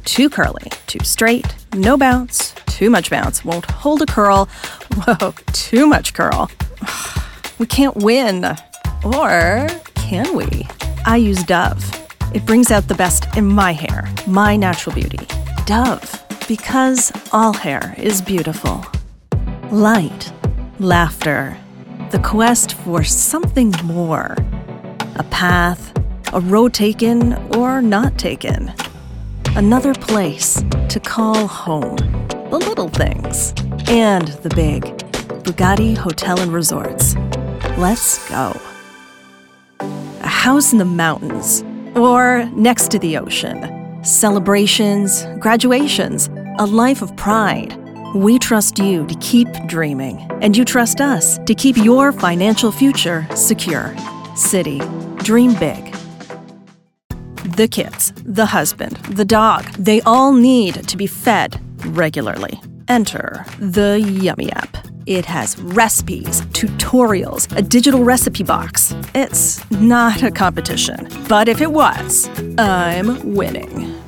Too curly, too straight, no bounce, too much bounce, won't hold a curl. Whoa, too much curl. We can't win. Or can we? I use Dove. It brings out the best in my hair, my natural beauty. Dove, because all hair is beautiful. Light, laughter, the quest for something more. A path, a road taken or not taken. Another place to call home. The little things and the big. Bugatti Hotel and Resorts. Let's go. A house in the mountains or next to the ocean. Celebrations, graduations, a life of pride. We trust you to keep dreaming, and you trust us to keep your financial future secure. Citi, dream big. The kids, the husband, the dog, they all need to be fed regularly. Enter the Yummy app. It has recipes, tutorials, a digital recipe box. It's not a competition, but if it was, I'm winning.